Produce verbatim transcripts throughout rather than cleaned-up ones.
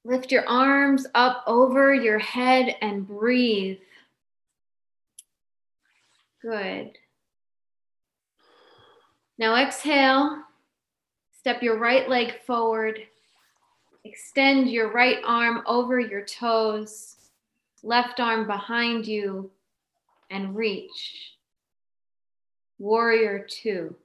Lift your arms up over your head and breathe. Good. Now exhale. Step your right leg forward. Extend your right arm over your toes, left arm behind you, and reach. Warrior two.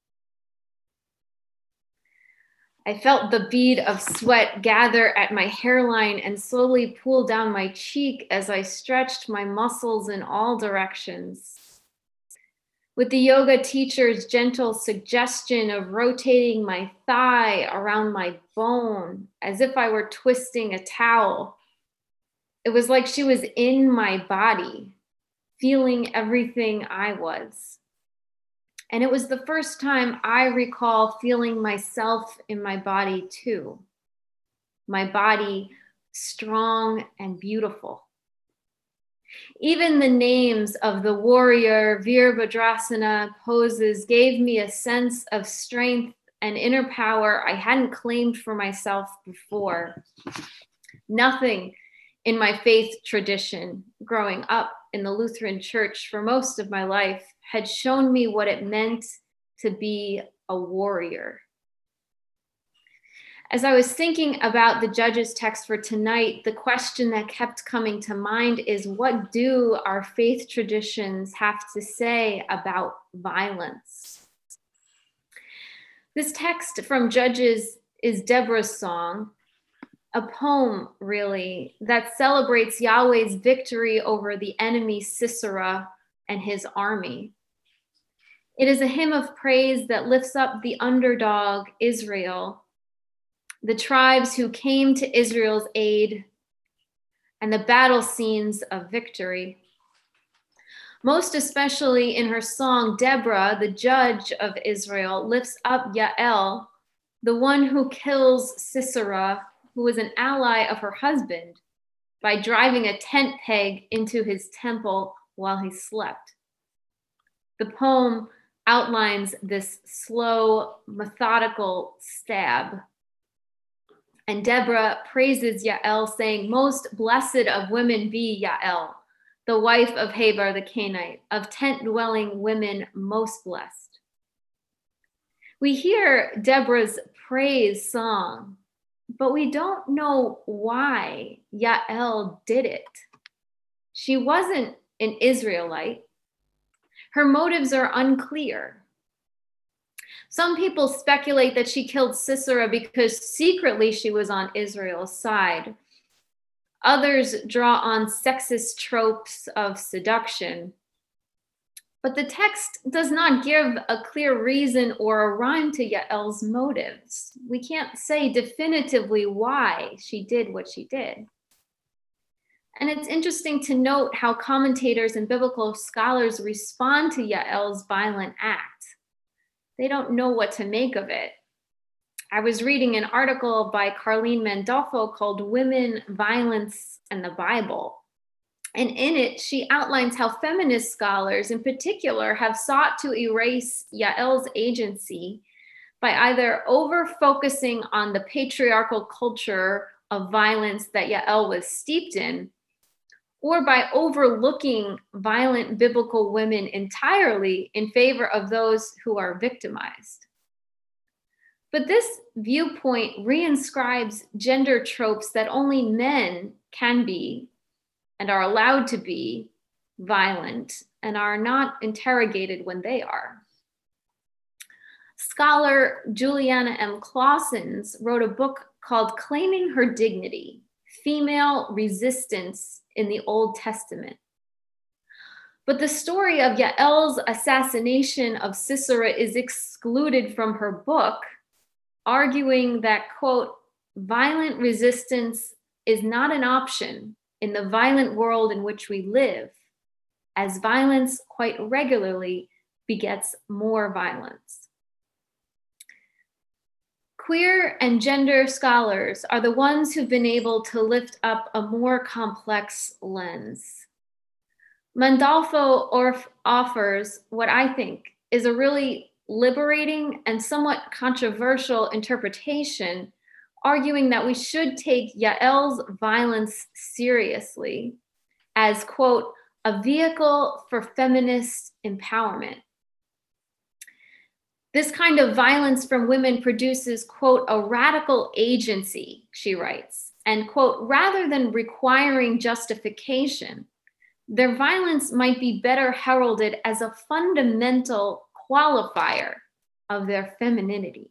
I felt the bead of sweat gather at my hairline and slowly pool down my cheek as I stretched my muscles in all directions. With the yoga teacher's gentle suggestion of rotating my thigh around my bone as if I were twisting a towel, it was like she was in my body, feeling everything I was. And it was the first time I recall feeling myself in my body too. My body strong and beautiful. Even the names of the warrior Virabhadrasana poses gave me a sense of strength and inner power I hadn't claimed for myself before. Nothing in my faith tradition, growing up in the Lutheran church for most of my life, had shown me what it meant to be a warrior. As I was thinking about the Judges text for tonight, the question that kept coming to mind is, what do our faith traditions have to say about violence? This text from Judges is Deborah's song, a poem, really, that celebrates Yahweh's victory over the enemy Sisera and his army. It is a hymn of praise that lifts up the underdog, Israel, the tribes who came to Israel's aid, and the battle scenes of victory. Most especially in her song, Deborah, the judge of Israel, lifts up Yael, the one who kills Sisera, who was an ally of her husband, by driving a tent peg into his temple while he slept. The poem outlines this slow, methodical stab. And Deborah praises Yael, saying, "Most blessed of women be Yael, the wife of Heber the Kenite, of tent-dwelling women most blessed." We hear Deborah's praise song, but we don't know why Yael did it. She wasn't an Israelite. Her motives are unclear. Some people speculate that she killed Sisera because secretly she was on Israel's side. Others draw on sexist tropes of seduction. But the text does not give a clear reason or a rhyme to Yael's motives. We can't say definitively why she did what she did. And it's interesting to note how commentators and biblical scholars respond to Yael's violent act. They don't know what to make of it. I was reading an article by Carlene Mandolfo called Women, Violence, and the Bible. And in it, she outlines how feminist scholars in particular have sought to erase Yael's agency by either over-focusing on the patriarchal culture of violence that Yael was steeped in, or by overlooking violent biblical women entirely in favor of those who are victimized. But this viewpoint reinscribes gender tropes that only men can be and are allowed to be violent and are not interrogated when they are. Scholar Juliana M. Clausens wrote a book called Claiming Her Dignity: Female Resistance in the Old Testament. But the story of Yael's assassination of Sisera is excluded from her book, arguing that, quote, "violent resistance is not an option in the violent world in which we live, as violence quite regularly begets more violence." Queer and gender scholars are the ones who've been able to lift up a more complex lens. Mandolfo Orf offers what I think is a really liberating and somewhat controversial interpretation, arguing that we should take Yael's violence seriously as, quote, a vehicle for feminist empowerment. This kind of violence from women produces, quote, a radical agency, she writes, and, quote, rather than requiring justification, their violence might be better heralded as a fundamental qualifier of their femininity.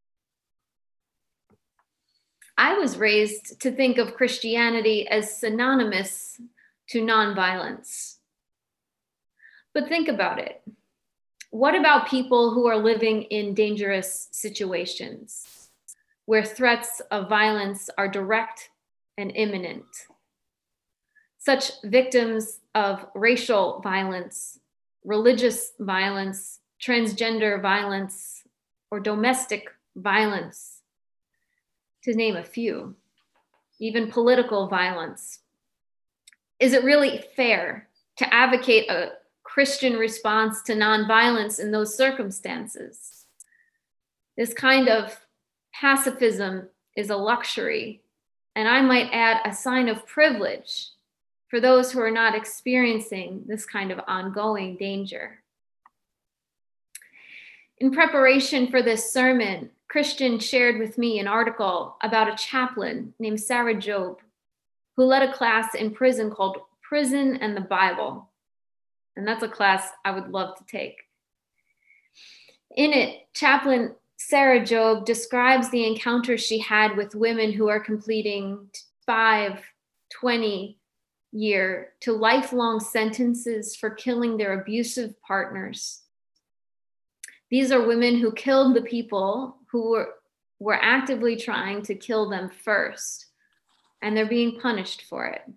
I was raised to think of Christianity as synonymous to nonviolence. But think about it. What about people who are living in dangerous situations where threats of violence are direct and imminent? Such victims of racial violence, religious violence, transgender violence, or domestic violence, to name a few, even political violence. Is it really fair to advocate a Christian response to nonviolence in those circumstances? This kind of pacifism is a luxury, and I might add a sign of privilege for those who are not experiencing this kind of ongoing danger. In preparation for this sermon, Christian shared with me an article about a chaplain named Sarah Jobe, who led a class in prison called Prison and the Bible. And that's a class I would love to take. In it, Chaplain Sarah Jobe describes the encounters she had with women who are completing five, twenty year to lifelong sentences for killing their abusive partners. These are women who killed the people who were, were actively trying to kill them first, and they're being punished for it.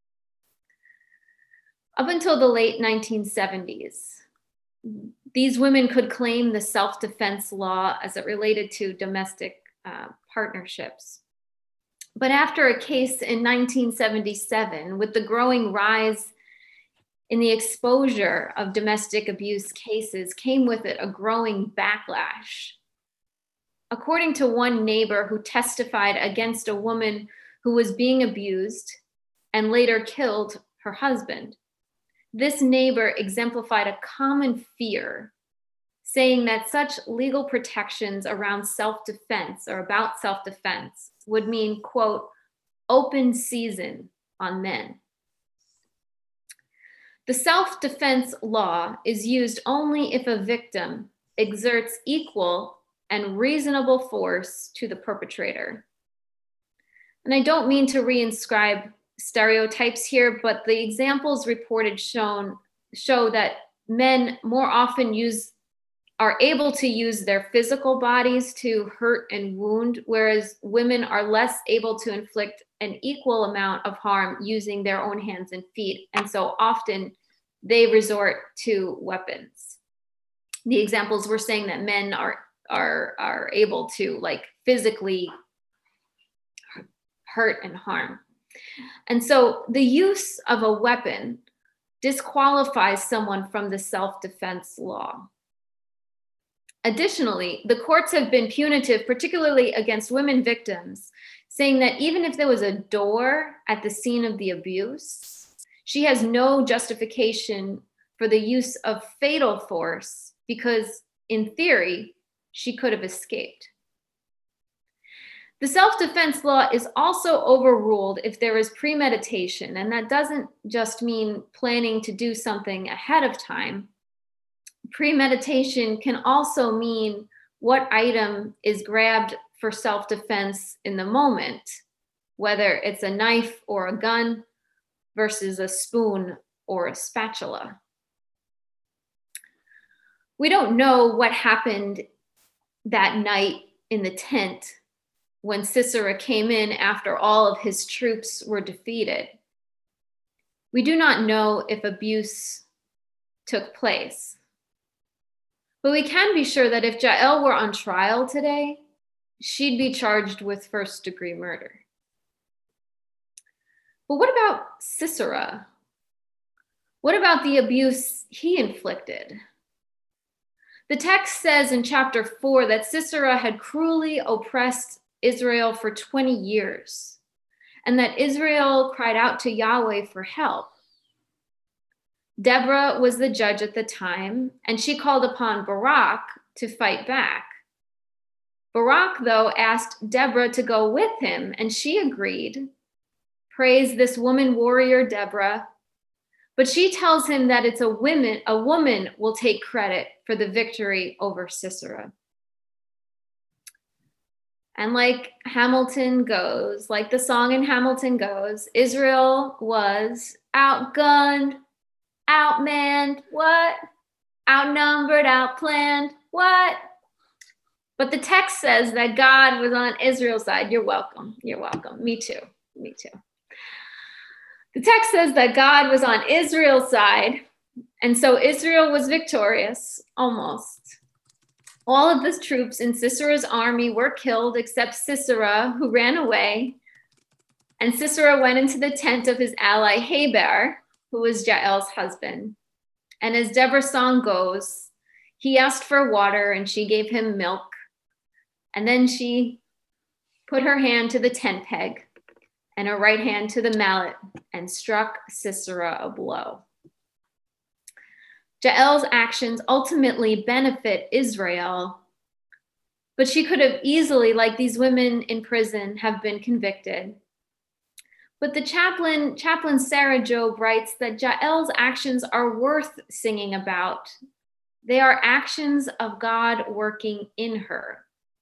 Up until the late nineteen seventies, these women could claim the self-defense law as it related to domestic uh, partnerships. But after a case in nineteen seventy-seven, with the growing rise in the exposure of domestic abuse cases, came with it a growing backlash. According to one neighbor who testified against a woman who was being abused and later killed her husband, this neighbor exemplified a common fear, saying that such legal protections around self-defense or about self-defense would mean, quote, open season on men. The self-defense law is used only if a victim exerts equal and reasonable force to the perpetrator. And I don't mean to reinscribe stereotypes here, but the examples reported shown show that men more often use are able to use their physical bodies to hurt and wound, whereas women are less able to inflict an equal amount of harm using their own hands and feet. And so often they resort to weapons. The examples were saying that men are, are, are able to like physically hurt and harm. And so the use of a weapon disqualifies someone from the self-defense law. Additionally, the courts have been punitive, particularly against women victims, saying that even if there was a door at the scene of the abuse, she has no justification for the use of fatal force because, in theory, she could have escaped. The self-defense law is also overruled if there is premeditation, and that doesn't just mean planning to do something ahead of time. Premeditation can also mean what item is grabbed for self-defense in the moment, whether it's a knife or a gun versus a spoon or a spatula. We don't know what happened that night in the tent when Sisera came in after all of his troops were defeated. We do not know if abuse took place. But we can be sure that if Jael were on trial today, she'd be charged with first degree murder. But what about Sisera? What about the abuse he inflicted? The text says in chapter four that Sisera had cruelly oppressed Israel for twenty years, and that Israel cried out to Yahweh for help. Deborah was the judge at the time, and she called upon Barak to fight back. Barak, though, asked Deborah to go with him, and she agreed. Praise this woman warrior, Deborah. But she tells him that it's a woman, a woman will take credit for the victory over Sisera. And like Hamilton goes, like the song in Hamilton goes, Israel was outgunned, outmanned, what? Outnumbered, outplanned, what? But the text says that God was on Israel's side. You're welcome. You're welcome. Me too. Me too. The text says that God was on Israel's side, and so Israel was victorious, almost. All of the troops in Sisera's army were killed except Sisera, who ran away. And Sisera went into the tent of his ally Heber, who was Jael's husband. And as Deborah's song goes, he asked for water and she gave him milk. And then she put her hand to the tent peg and her right hand to the mallet and struck Sisera a blow. Jael's actions ultimately benefit Israel, but she could have easily, like these women in prison, have been convicted. But the chaplain, chaplain Sarah Job writes that Jael's actions are worth singing about. They are actions of God working in her.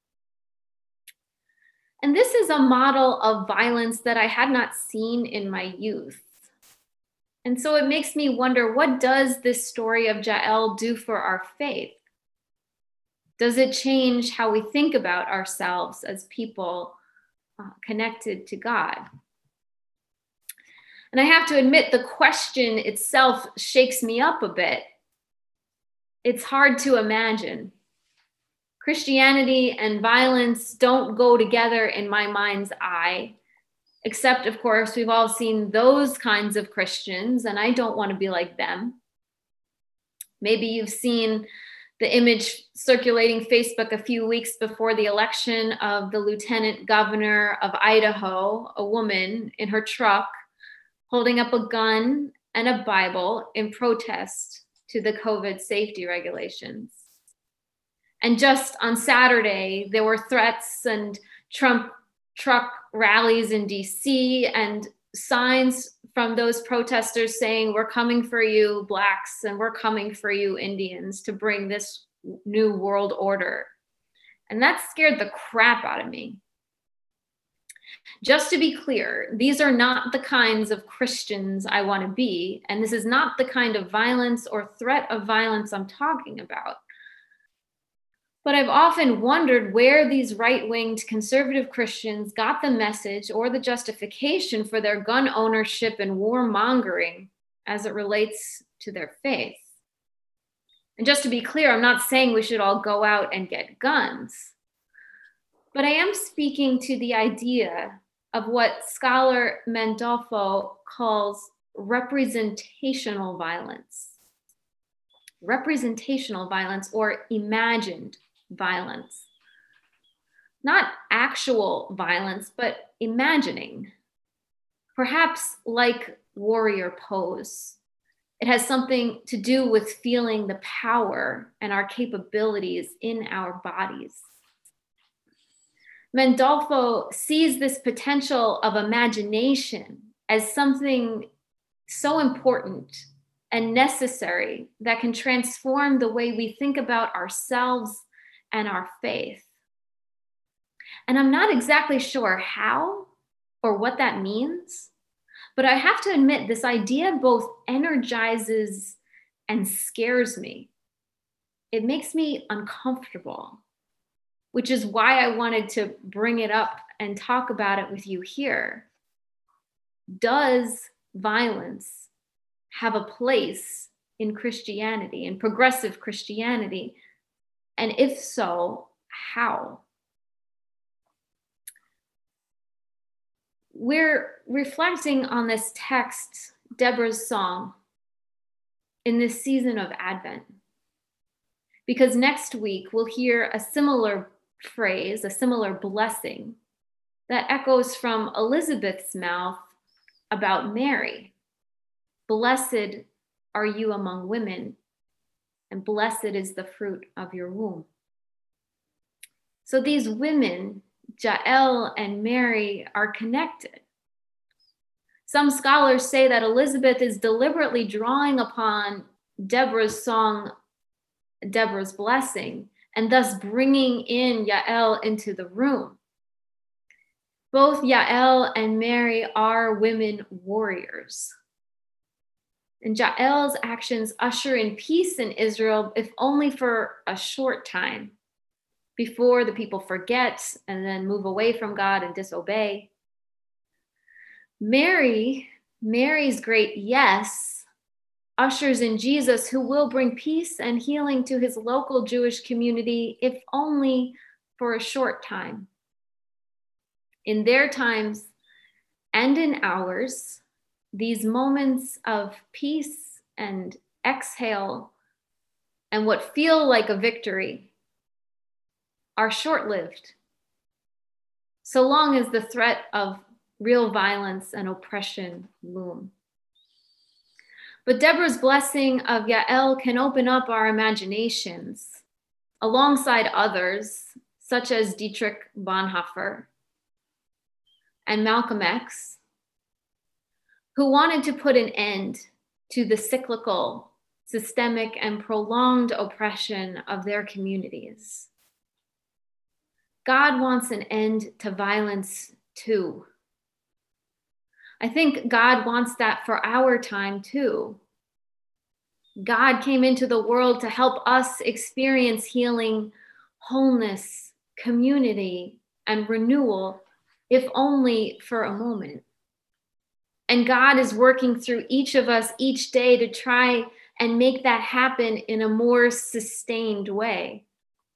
And this is a model of violence that I had not seen in my youth. And so it makes me wonder, what does this story of Jael do for our faith? Does it change how we think about ourselves as people uh, connected to God? And I have to admit, the question itself shakes me up a bit. It's hard to imagine. Christianity and violence don't go together in my mind's eye. Except, of course, we've all seen those kinds of Christians, and I don't want to be like them. Maybe you've seen the image circulating Facebook a few weeks before the election of the lieutenant governor of Idaho, a woman in her truck, holding up a gun and a Bible in protest to the COVID safety regulations. And just on Saturday, there were threats and Trump truck rallies in D C and signs from those protesters saying, we're coming for you, Blacks, and we're coming for you, Indians, to bring this new world order. And that scared the crap out of me. Just to be clear, these are not the kinds of Christians I want to be, and this is not the kind of violence or threat of violence I'm talking about. But I've often wondered where these right-winged conservative Christians got the message or the justification for their gun ownership and warmongering as it relates to their faith. And just to be clear, I'm not saying we should all go out and get guns, but I am speaking to the idea of what scholar Mandolfo calls representational violence. Representational violence, or imagined violence. Not actual violence, but imagining. Perhaps like warrior pose. It has something to do with feeling the power and our capabilities in our bodies. Mandolfo sees this potential of imagination as something so important and necessary that can transform the way we think about ourselves and our faith. And I'm not exactly sure how or what that means, but I have to admit this idea both energizes and scares me. It makes me uncomfortable, which is why I wanted to bring it up and talk about it with you here. Does violence have a place in Christianity, in progressive Christianity? And if so, how? We're reflecting on this text, Deborah's song, in this season of Advent. Because next week we'll hear a similar phrase, a similar blessing that echoes from Elizabeth's mouth about Mary. Blessed are you among women, and blessed is the fruit of your womb. So these women, Jael and Mary, are connected. Some scholars say that Elizabeth is deliberately drawing upon Deborah's song, Deborah's Blessing, and thus bringing in Jael into the room. Both Jael and Mary are women warriors. And Jael's actions usher in peace in Israel, if only for a short time, before the people forget and then move away from God and disobey. Mary, Mary's great yes ushers in Jesus, who will bring peace and healing to his local Jewish community, if only for a short time. In their times and in ours, these moments of peace and exhale and what feel like a victory are short-lived, so long as the threat of real violence and oppression loom. But Deborah's blessing of Jael can open up our imaginations alongside others, such as Dietrich Bonhoeffer and Malcolm X, who wanted to put an end to the cyclical, systemic, and prolonged oppression of their communities. God wants an end to violence too. I think God wants that for our time too. God came into the world to help us experience healing, wholeness, community, and renewal, if only for a moment. And God is working through each of us each day to try and make that happen in a more sustained way.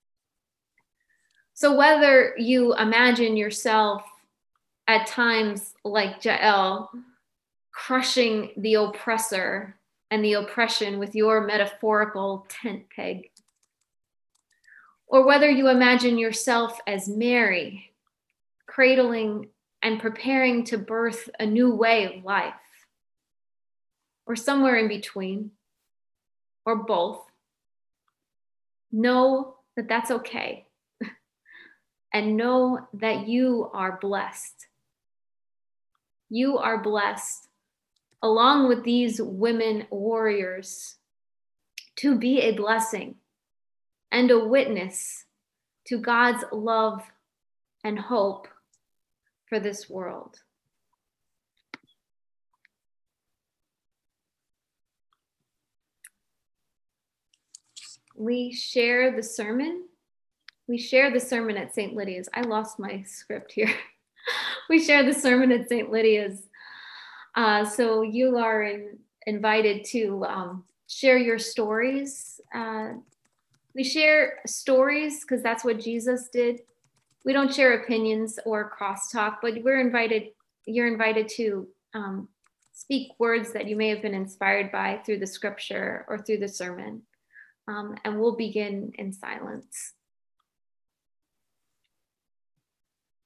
So whether you imagine yourself at times like Jael, crushing the oppressor and the oppression with your metaphorical tent peg, or whether you imagine yourself as Mary, cradling and preparing to birth a new way of life, or somewhere in between, or both, know that that's okay. And know that you are blessed. You are blessed, along with these women warriors, to be a blessing and a witness to God's love and hope for this world. We share the sermon. We share the sermon at Saint Lydia's. I lost my script here. We share the sermon at Saint Lydia's. Uh, so you are in, invited to um, share your stories. Uh, we share stories because that's what Jesus did. We don't share opinions or crosstalk, but we're invited, you're invited to um, speak words that you may have been inspired by through the scripture or through the sermon. Um, and we'll begin in silence.